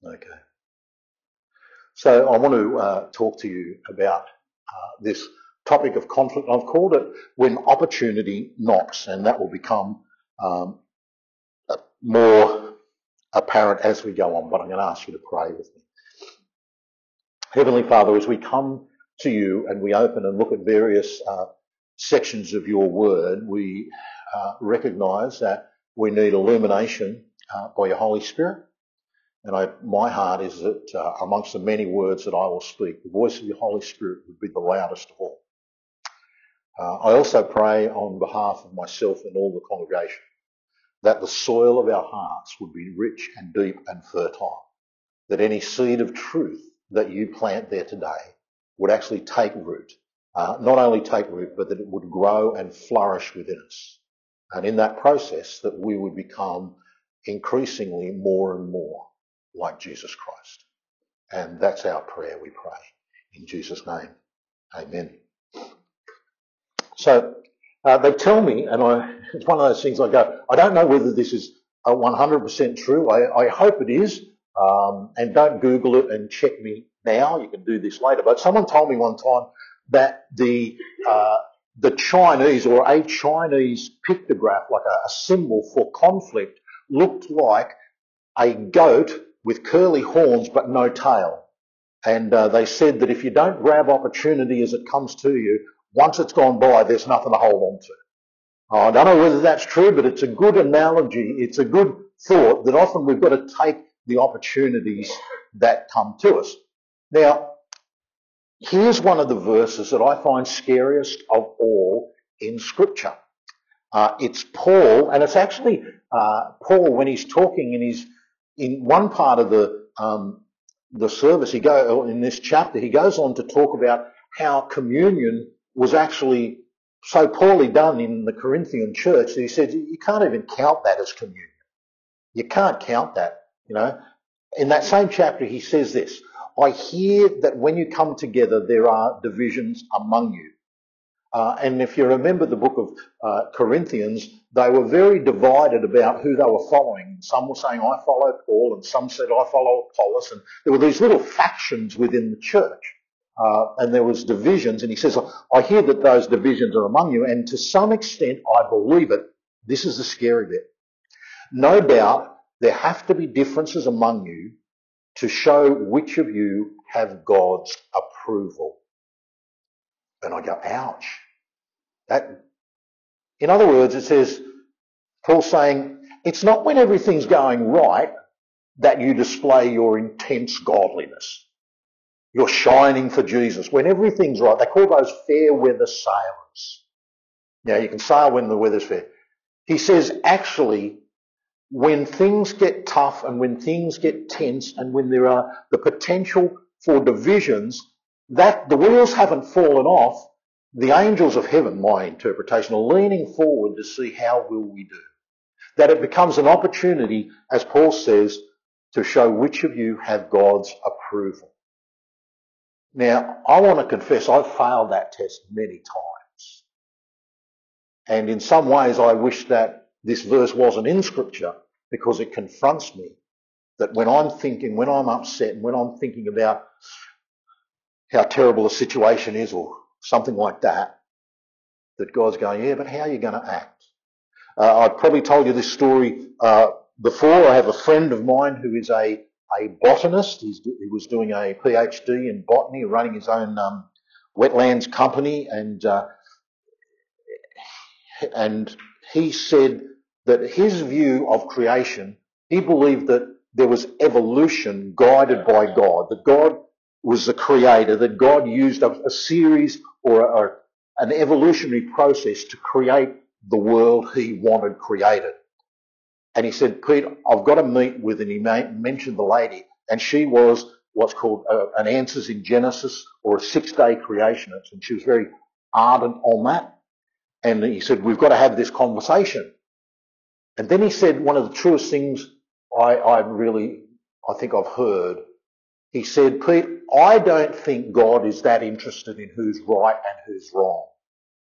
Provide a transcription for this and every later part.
Okay. So I want to talk to you about this topic of conflict. I've called it When Opportunity Knocks, and that will become um, more apparent as we go on, but I'm going to ask you to pray with me. Heavenly Father, as we come to you and we open and look at various sections of your word, we recognise that we need illumination by your Holy Spirit. And my heart is that amongst the many words that I will speak, the voice of your Holy Spirit would be the loudest of all. I also pray on behalf of myself and all the congregation that the soil of our hearts would be rich and deep and fertile, that any seed of truth that you plant there today would actually take root, not only take root, but that it would grow and flourish within us. And in that process, that we would become increasingly more and more like Jesus Christ. And that's our prayer, we pray. In Jesus' name, amen. So they tell me, and it's one of those things I go, I don't know whether this is 100% true. I hope it is. And don't Google it and check me now. You can do this later. But someone told me one time that the Chinese, or a Chinese pictograph, like a symbol for conflict, looked like a goat with curly horns but no tail. And they said that if you don't grab opportunity as it comes to you, once it's gone by, there's nothing to hold on to. I don't know whether that's true, but it's a good analogy. It's a good thought that often we've got to take the opportunities that come to us. Now, here's one of the verses that I find scariest of all in Scripture. It's Paul, and it's actually Paul when he's talking in one part of the service. In this chapter, he goes on to talk about how communion was actually so poorly done in the Corinthian church that he said you can't even count that as communion. You can't count that, you know. In that same chapter, he says this: I hear that when you come together, there are divisions among you. And if you remember the book of Corinthians, they were very divided about who they were following. Some were saying, I follow Paul, and some said, I follow Apollos. And there were these little factions within the church. And there was divisions. And he says, I hear that those divisions are among you. And to some extent, I believe it. This is the scary bit. No doubt there have to be differences among you to show which of you have God's approval. And I go, ouch. In other words, it says, Paul's saying, it's not when everything's going right that you display your intense godliness. You're shining for Jesus. When everything's right, they call those fair weather sailors. Now, you can sail when the weather's fair. He says, actually, when things get tough and when things get tense and when there are the potential for divisions, that the wheels haven't fallen off, the angels of heaven, my interpretation, are leaning forward to see how will we do. That it becomes an opportunity, as Paul says, to show which of you have God's approval. Now, I want to confess I've failed that test many times. And in some ways I wish that this verse wasn't in Scripture, because it confronts me that when I'm upset and when I'm thinking about how terrible a situation is or something like that, that God's going, yeah, but how are you going to act? I've probably told you this story before. I have a friend of mine who is a botanist. He was doing a PhD in botany, running his own wetlands company, and he said that his view of creation, he believed that there was evolution guided by God, that God was the creator, that God used a series or an evolutionary process to create the world he wanted created. And he said, Pete, I've got to meet with, and he mentioned the lady, and she was what's called an Answers in Genesis, or a 6-day creationist, and she was very ardent on that. And he said, we've got to have this conversation. And then he said one of the truest things I think I've heard. He said, Pete, I don't think God is that interested in who's right and who's wrong,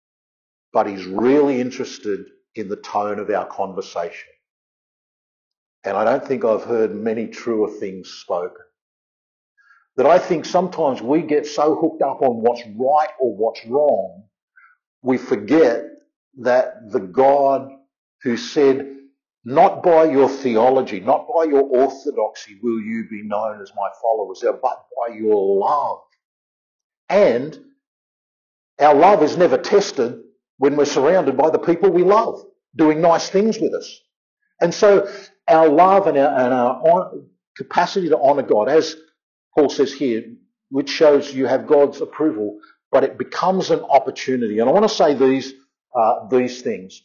but he's really interested in the tone of our conversation. and I don't think I've heard many truer things spoken. That I think sometimes we get so hooked up on what's right or what's wrong, we forget that the God who said, not by your theology, not by your orthodoxy will you be known as my followers, but by your love. And our love is never tested when we're surrounded by the people we love, doing nice things with us. And so our love and our capacity to honour God, as Paul says here, which shows you have God's approval, but it becomes an opportunity. And I want to say these things.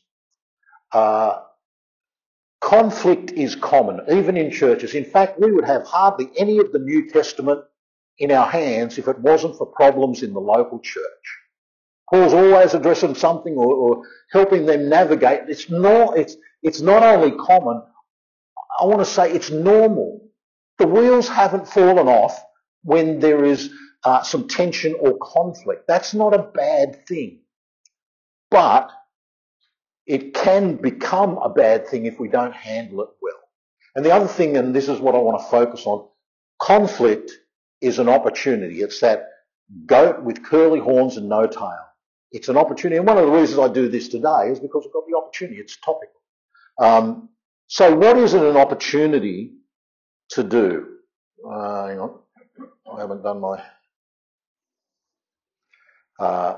Conflict is common, even in churches. In fact, we would have hardly any of the New Testament in our hands if it wasn't for problems in the local church. Paul's always addressing something or helping them navigate. It's not only common, I want to say it's normal. The wheels haven't fallen off when there is some tension or conflict. That's not a bad thing. But it can become a bad thing if we don't handle it well. And the other thing, and this is what I want to focus on, conflict is an opportunity. It's that goat with curly horns and no tail. It's an opportunity. And one of the reasons I do this today is because I've got the opportunity. It's topical. So what is it an opportunity to do? Hang on. I haven't done my...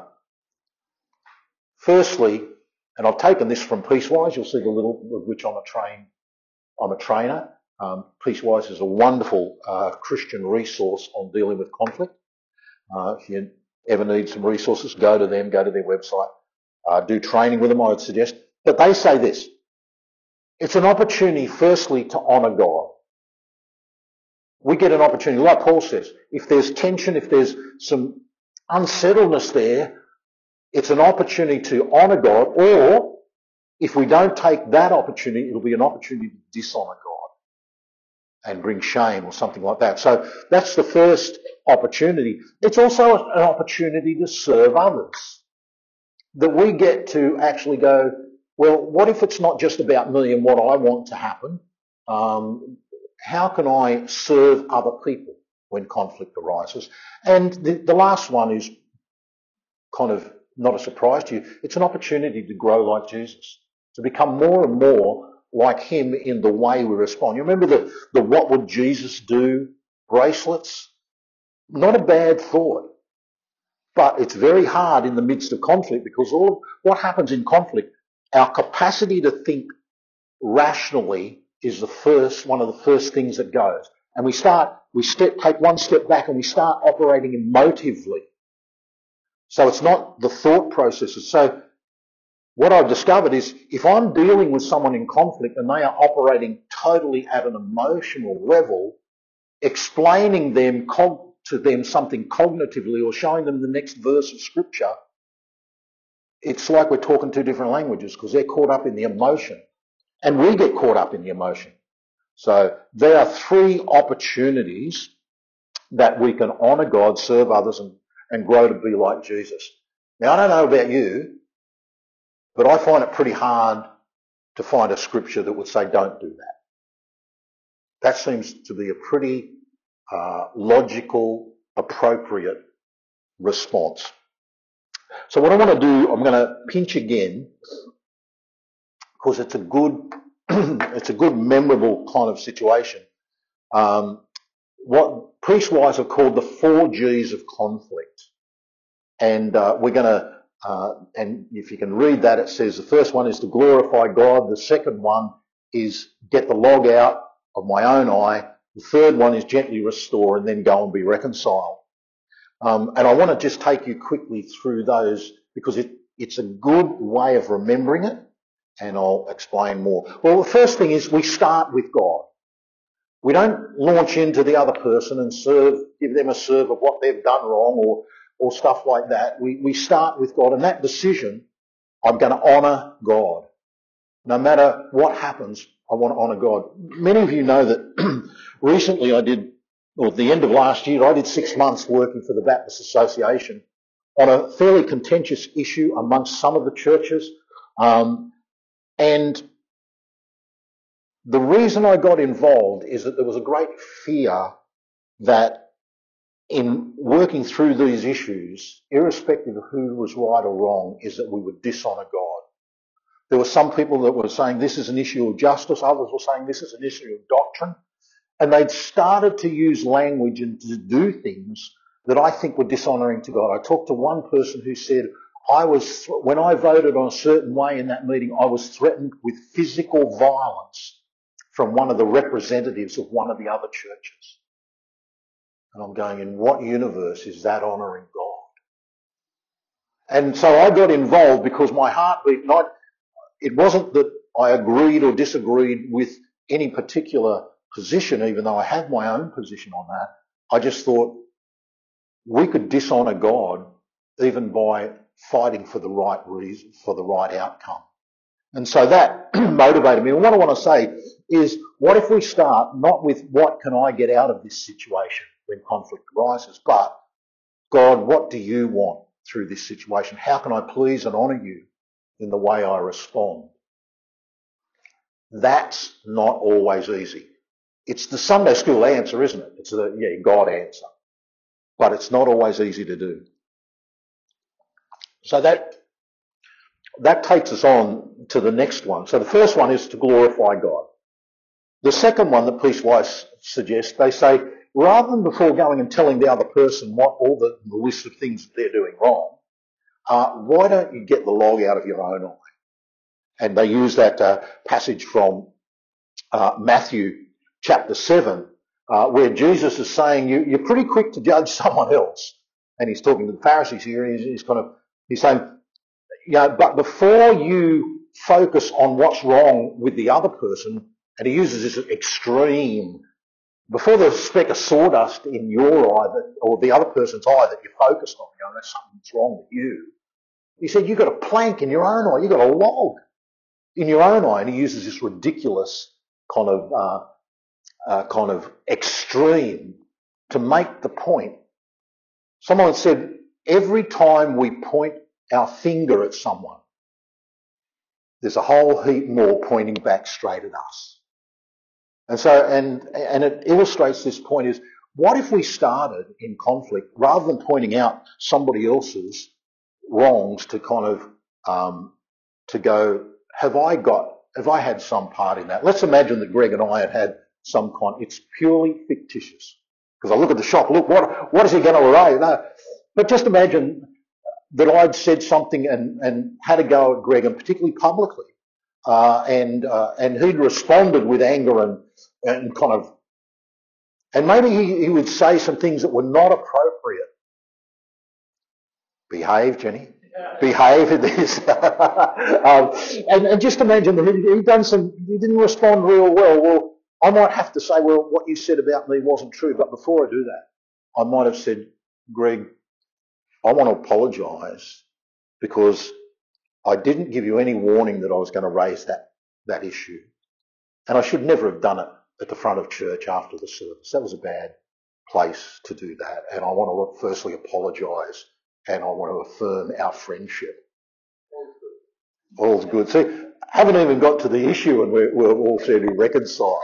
Firstly, and I've taken this from Peacewise. You'll see the little of which I'm a trainer. Peacewise is a wonderful Christian resource on dealing with conflict. If you ever need some resources, go to them, go to their website, do training with them, I would suggest. But they say this. It's an opportunity, firstly, to honour God. We get an opportunity, like Paul says, if there's tension, if there's some unsettledness there, it's an opportunity to honour God, or if we don't take that opportunity, it'll be an opportunity to dishonour God and bring shame or something like that. So that's the first opportunity. It's also an opportunity to serve others. That we get to actually go, well, what if it's not just about me and what I want to happen? How can I serve other people when conflict arises? And the last one is kind of not a surprise to you. It's an opportunity to grow like Jesus, to become more and more like him in the way we respond. You remember the what would Jesus do bracelets? Not a bad thought, but it's very hard in the midst of conflict because all of what happens in conflict, our capacity to think rationally is one of the first things that goes. And we take one step back and we start operating emotively. So it's not the thought processes. So what I've discovered is if I'm dealing with someone in conflict and they are operating totally at an emotional level, explaining to them something cognitively or showing them the next verse of scripture, it's like we're talking two different languages because they're caught up in the emotion and we get caught up in the emotion. So there are three opportunities that we can honour God, serve others and grow to be like Jesus. Now, I don't know about you, but I find it pretty hard to find a scripture that would say don't do that. That seems to be a pretty logical, appropriate response. So what I want to do, I'm going to pinch again because it's a good, memorable kind of situation. What Peacewise have called the 4 G's of conflict. And we're going to, and if you can read that, it says the first one is to glorify God. The second one is get the log out of my own eye. The third one is gently restore and then go and be reconciled. And I want to just take you quickly through those because it's a good way of remembering it, and I'll explain more. Well, the first thing is we start with God. We don't launch into the other person and give them a serve of what they've done wrong or stuff like that. We start with God, and that decision, I'm going to honour God. No matter what happens, I want to honour God. Many of you know that recently at the end of last year, I did 6 months working for the Baptist Association on a fairly contentious issue amongst some of the churches. And The reason I got involved is that there was a great fear that in working through these issues, irrespective of who was right or wrong, is that we would dishonour God. There were some people that were saying this is an issue of justice, others were saying this is an issue of doctrine, and they'd started to use language and to do things that I think were dishonouring to God. I talked to one person who said, when I voted on a certain way in that meeting, I was threatened with physical violence from one of the representatives of one of the other churches. And I'm going, in what universe is that honouring God? And so I got involved because my heartbeat, it wasn't that I agreed or disagreed with any particular position, even though I have my own position on that. I just thought we could dishonour God even by fighting for the right reason, for the right outcome. And so that motivated me. And what I want to say is, what if we start not with what can I get out of this situation when conflict arises, but God, what do you want through this situation? How can I please and honour you in the way I respond? That's not always easy. It's the Sunday school answer, isn't it? It's the God answer. But it's not always easy to do. So that takes us on to the next one. So the first one is to glorify God. The second one that Peace Wise suggests, they say, rather than before going and telling the other person what all the list of things that they're doing wrong, why don't you get the log out of your own eye? And they use that passage from Matthew chapter 7, where Jesus is saying, you're pretty quick to judge someone else. And he's talking to the Pharisees here. He's saying, but before you focus on what's wrong with the other person, and he uses this extreme, before there's a speck of sawdust in your eye or the other person's eye that you're focused on, there's something that's wrong with you. He said, you've got a plank in your own eye, you've got a log in your own eye. And he uses this ridiculous kind of extreme to make the point. Someone said, every time we point our finger at someone, there's a whole heap more pointing back straight at us. And so, and it illustrates this point is, what if we started in conflict, rather than pointing out somebody else's wrongs, to kind of, to go, have I had some part in that? Let's imagine that Greg and I had some it's purely fictitious. Because I look at the shop, look, what is he going to array? No. But just imagine that I'd said something and had a go at Greg, and particularly publicly, and he'd responded with anger and kind of, and maybe he would say some things that were not appropriate. Behave, Jenny. Behave in this. And just imagine that he didn't respond real well. Well, I might have to say, well, what you said about me wasn't true. But before I do that, I might have said, Greg, I want to apologise because I didn't give you any warning that I was going to raise that issue. And I should never have done it at the front of church after the service. That was a bad place to do that. And I want to firstly apologise, and I want to affirm our friendship. All's good. See, haven't even got to the issue and we're all fairly reconciled.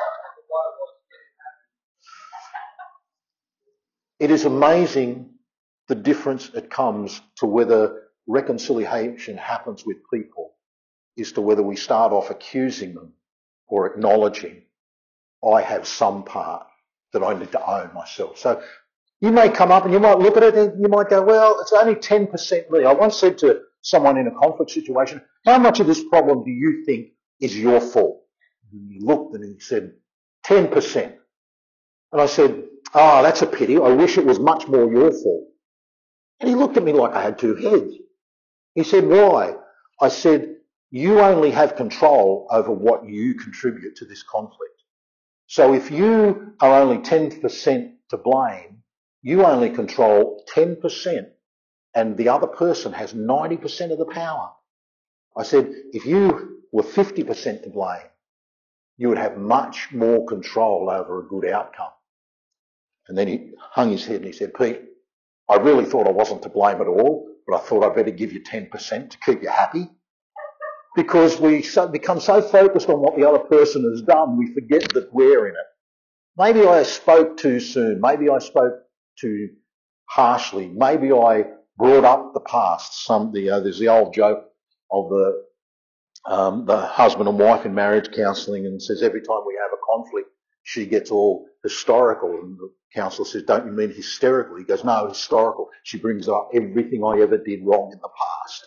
It is amazing the difference it comes to whether reconciliation happens with people, is to whether we start off accusing them or acknowledging, I have some part that I need to own myself. So you may come up and you might look at it and you might go, well, it's only 10% me. I once said to someone in a conflict situation, how much of this problem do you think is your fault? And he looked and he said, 10%. And I said, that's a pity. I wish it was much more your fault. And he looked at me like I had two heads. He said, why? I said, you only have control over what you contribute to this conflict. So if you are only 10% to blame, you only control 10%, and the other person has 90% of the power. I said, if you were 50% to blame, you would have much more control over a good outcome. And then he hung his head and he said, Pete, I really thought I wasn't to blame at all, but I thought I'd better give you 10% to keep you happy. Because we become so focused on what the other person has done, we forget that we're in it. Maybe I spoke too soon. Maybe I spoke too harshly. Maybe I brought up the past. There's the old joke of the husband and wife in marriage counselling, and says every time we have a conflict, she gets all historical, and the counsellor says, "Don't you mean hysterical?" He goes, "No, historical." She brings up everything I ever did wrong in the past.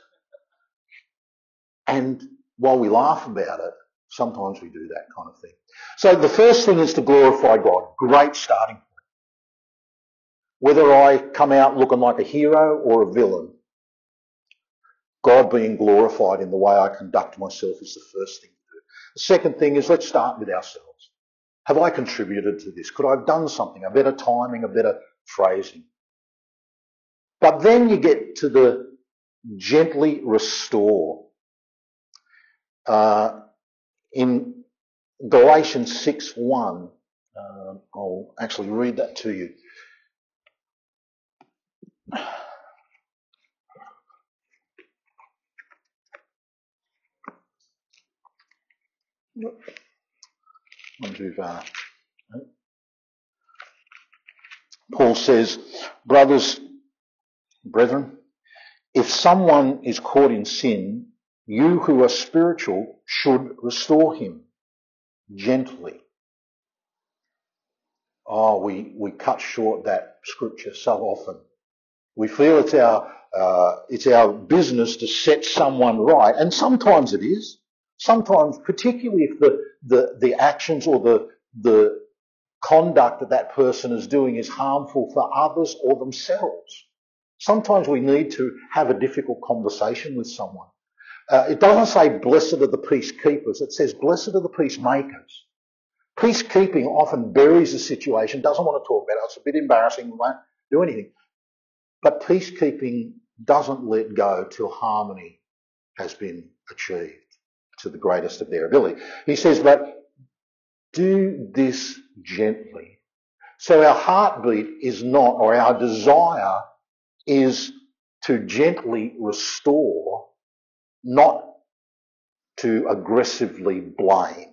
And while we laugh about it, sometimes we do that kind of thing. So the first thing is to glorify God. Great starting point. Whether I come out looking like a hero or a villain, God being glorified in the way I conduct myself is the first thing to do. The second thing is, let's start with ourselves. Have I contributed to this? Could I have done something? A better timing, a better phrasing? But then you get to the gently restore. In Galatians 6:1, I'll actually read that to you. Paul says, brethren, if someone is caught in sin, you who are spiritual should restore him gently. Oh, we cut short that scripture so often. We feel it's our business to set someone right, and sometimes it is. Sometimes, particularly if the actions or the conduct that person is doing is harmful for others or themselves. Sometimes we need to have a difficult conversation with someone. It doesn't say blessed are the peacekeepers. It says blessed are the peacemakers. Peacekeeping often buries the situation, doesn't want to talk about it. It's a bit embarrassing, we won't do anything. But peacekeeping doesn't let go till harmony has been achieved to the greatest of their ability. He says, but do this gently. So our heartbeat is not, or our desire is to gently restore, not to aggressively blame.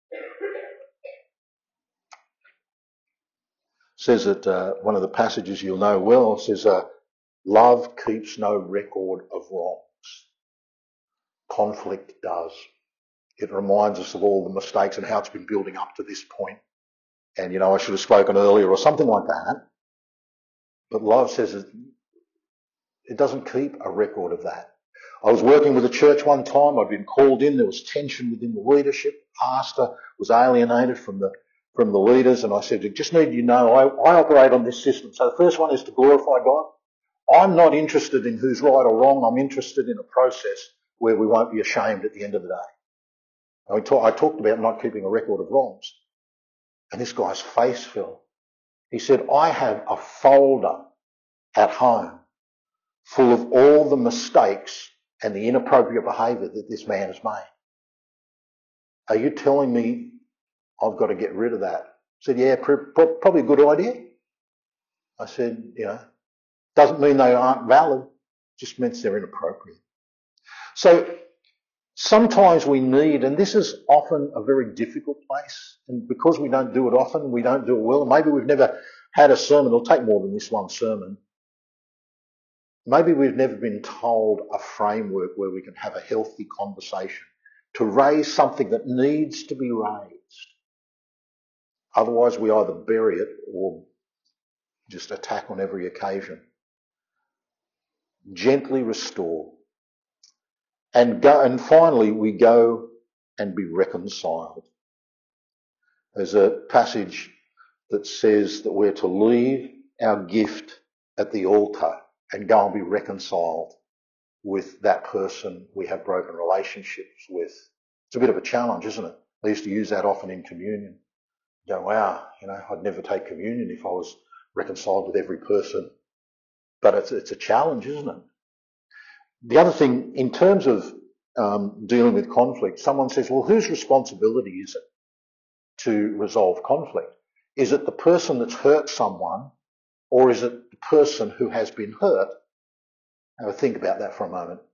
Says that one of the passages you'll know well says, love keeps no record of wrongs. Conflict does. It reminds us of all the mistakes and how it's been building up to this point. And, I should have spoken earlier or something like that. But love says it doesn't keep a record of that. I was working with a church one time. I'd been called in. There was tension within the leadership. The pastor was alienated from the leaders. And I said, I just need you to know, I operate on this system. So the first one is to glorify God. I'm not interested in who's right or wrong. I'm interested in a process where we won't be ashamed at the end of the day. I talked about not keeping a record of wrongs. And this guy's face fell. He said, I have a folder at home full of all the mistakes and the inappropriate behaviour that this man has made. Are you telling me I've got to get rid of that? I said, yeah, probably a good idea. I said, doesn't mean they aren't valid, just means they're inappropriate. So sometimes we need, and this is often a very difficult place, and because we don't do it often, we don't do it well, and maybe we've never had a sermon, it'll take more than this one sermon. Maybe we've never been told a framework where we can have a healthy conversation to raise something that needs to be raised. Otherwise, we either bury it or just attack on every occasion. Gently restore. And finally, we go and be reconciled. There's a passage that says that we're to leave our gift at the altar and go and be reconciled with that person we have broken relationships with. It's a bit of a challenge, isn't it? I used to use that often in communion. Go, wow, I'd never take communion if I was reconciled with every person. But it's a challenge, isn't it? The other thing, in terms of dealing with conflict, someone says, well, whose responsibility is it to resolve conflict? Is it the person that's hurt someone, or is it the person who has been hurt? Have a think about that for a moment.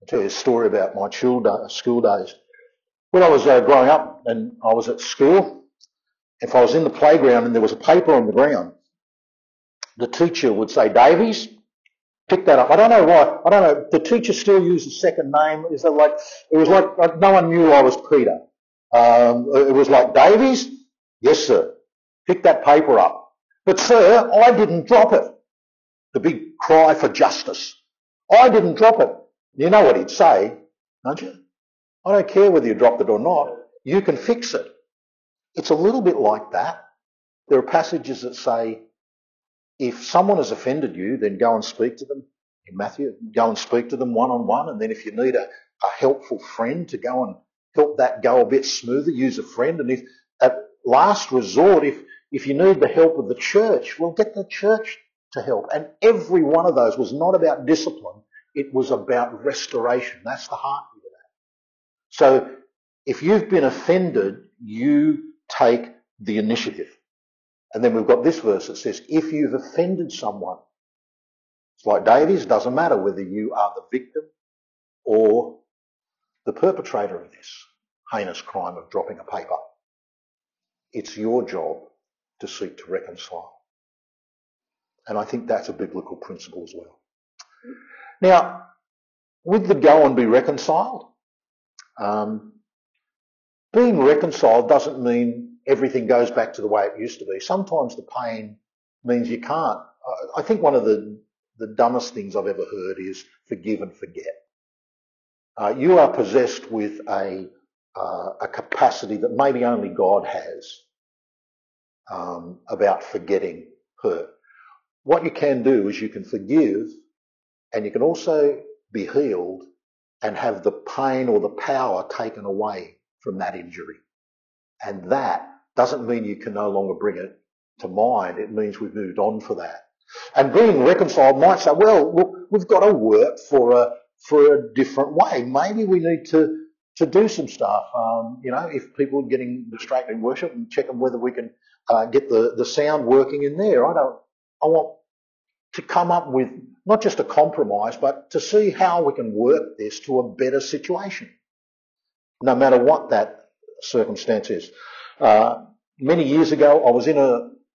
I'll tell you a story about my school days. When I was growing up and I was at school, if I was in the playground and there was a paper on the ground, the teacher would say, Davies, pick that up. I don't know why. I don't know. The teacher still used a second name. Is that like, it was like no one knew I was Peter. It was like, Davies, yes sir, pick that paper up. But sir, I didn't drop it. The big cry for justice. I didn't drop it. You know what he'd say, don't you? I don't care whether you dropped it or not. You can fix it. It's a little bit like that. There are passages that say, if someone has offended you, then go and speak to them. In Matthew, go and speak to them one-on-one. And then if you need a helpful friend to go and help that go a bit smoother, use a friend. And if at last resort, if you need the help of the church, well, get the church to help. And every one of those was not about discipline. It was about restoration. That's the heartbeat of that. So if you've been offended, you take the initiative. And then we've got this verse that says, if you've offended someone, it's like Davies, doesn't matter whether you are the victim or the perpetrator of this heinous crime of dropping a paper. It's your job to seek to reconcile. And I think that's a biblical principle as well. Now, with the go and be reconciled, being reconciled doesn't mean everything goes back to the way it used to be. Sometimes the pain means you can't. I think one of the dumbest things I've ever heard is forgive and forget. You are possessed with a capacity that maybe only God has about forgetting hurt. What you can do is you can forgive, and you can also be healed and have the pain or the power taken away from that injury. And that doesn't mean you can no longer bring it to mind. It means we've moved on for that. And being reconciled might say, well, look, we've got to work for a different way. Maybe we need to do some stuff. If people are getting distracted in worship, and check on whether we can get the sound working in there. I want to come up with not just a compromise, but to see how we can work this to a better situation, no matter what that circumstance is. Many years ago, I was in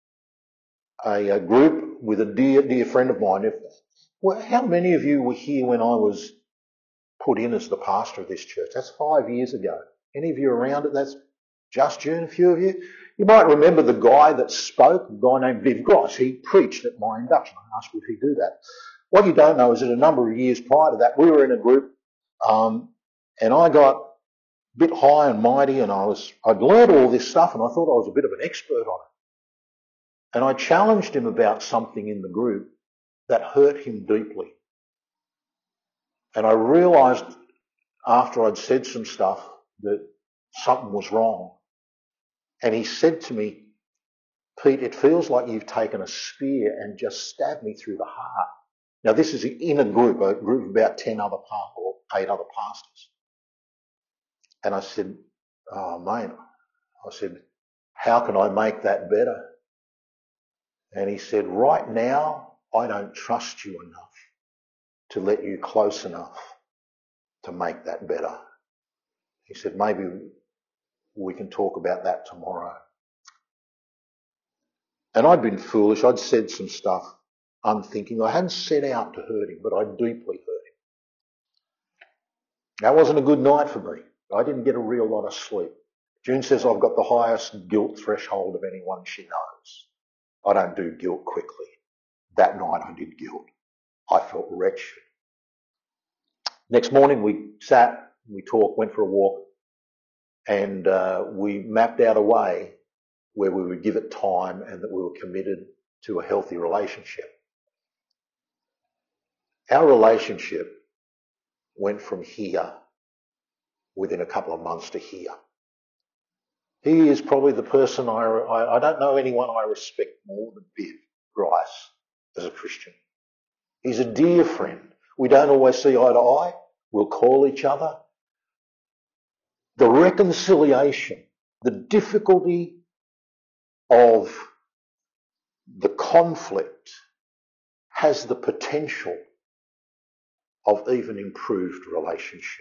a group with a dear friend of mine. How many of you were here when I was put in as the pastor of this church? That's 5 years ago. Any of you around it? That's just June, a few of you. You might remember the guy that spoke, a guy named Viv Gross. He preached at my induction. I asked would he do that. What you don't know is that a number of years prior to that, we were in a group, and I got a bit high and mighty, and I'd learned all this stuff, and I thought I was a bit of an expert on it. And I challenged him about something in the group that hurt him deeply. And I realised after I'd said some stuff that something was wrong. And he said to me, Pete, it feels like you've taken a spear and just stabbed me through the heart. Now, this is in a group of about 10 other or 8 other pastors. And I said, oh, mate, how can I make that better? And he said, right now, I don't trust you enough to let you close enough to make that better. He said, maybe we can talk about that tomorrow. And I'd been foolish. I'd said some stuff unthinking. I hadn't set out to hurt him, but I deeply hurt him. That wasn't a good night for me. I didn't get a real lot of sleep. June says I've got the highest guilt threshold of anyone she knows. I don't do guilt quickly. That night I did guilt. I felt wretched. Next morning we sat, we talked, went for a walk, and we mapped out a way where we would give it time and that we were committed to a healthy relationship. Our relationship went from here within a couple of months to here. He is probably the person I don't know anyone I respect more than Viv Grice as a Christian. He's a dear friend. We don't always see eye to eye. We'll call each other. The reconciliation, the difficulty of the conflict has the potential of even improved relationship.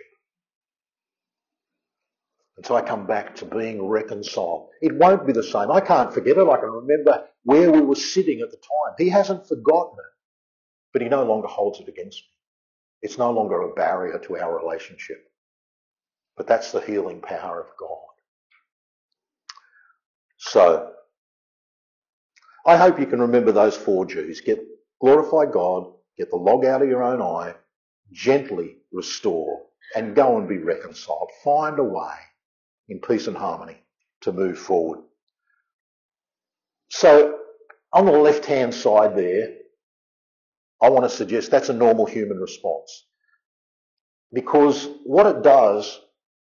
Until I come back to being reconciled. It won't be the same. I can't forget it. I can remember where we were sitting at the time. He hasn't forgotten it, but he no longer holds it against me. It's no longer a barrier to our relationship. But that's the healing power of God. So, I hope you can remember those 4 G's. Glorify God, get the log out of your own eye, gently restore, and go and be reconciled. Find a way in peace and harmony to move forward. So, on the left-hand side there, I want to suggest that's a normal human response. Because what it does,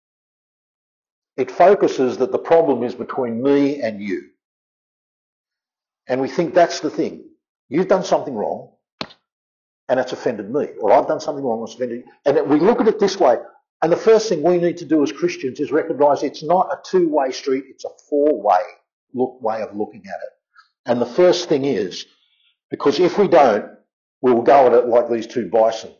it focuses that the problem is between me and you. And we think that's the thing. You've done something wrong, and it's offended me. Or I've done something wrong, and it's offended you. And we look at it this way. And the first thing we need to do as Christians is recognise it's not a 2-way street, it's a 4-way way of looking at it. And the first thing is, because if we don't, we'll go at it like these 2 bison.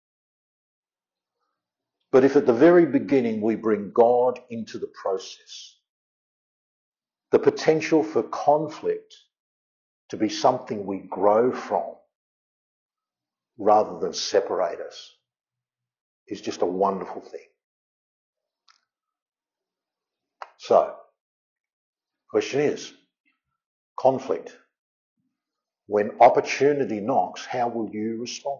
But if at the very beginning we bring God into the process, the potential for conflict to be something we grow from rather than separate us is just a wonderful thing. So, question is, conflict. When opportunity knocks, how will you respond?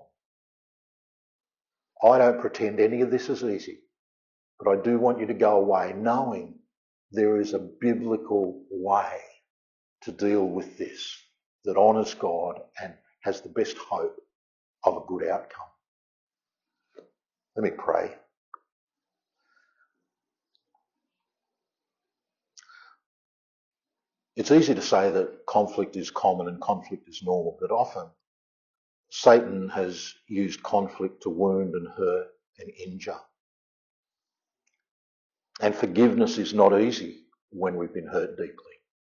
I don't pretend any of this is easy, but I do want you to go away knowing there is a biblical way to deal with this that honours God and has the best hope of a good outcome. Let me pray. It's easy to say that conflict is common and conflict is normal, but often Satan has used conflict to wound and hurt and injure. And forgiveness is not easy when we've been hurt deeply.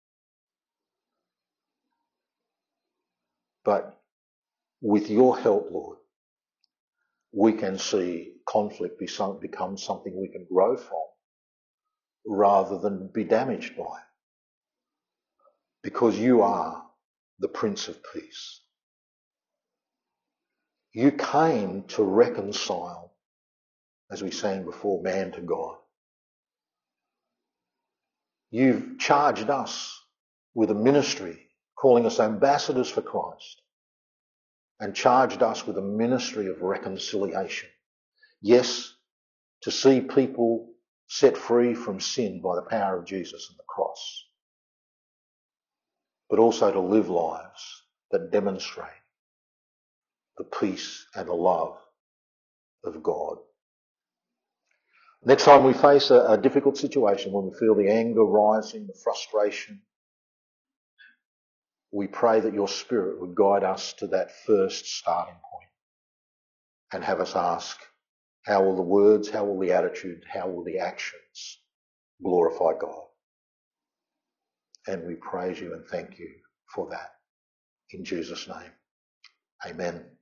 But with your help, Lord, we can see conflict become something we can grow from rather than be damaged by. Because you are the Prince of Peace. You came to reconcile, as we sang before, man to God. You've charged us with a ministry, calling us ambassadors for Christ, and charged us with a ministry of reconciliation. Yes, to see people set free from sin by the power of Jesus and the cross, but also to live lives that demonstrate the peace and the love of God. Next time we face a difficult situation, when we feel the anger rising, the frustration, we pray that your Spirit would guide us to that first starting point and have us ask, how will the words, how will the attitude, how will the actions glorify God? And we praise you and thank you for that. In Jesus' name, amen.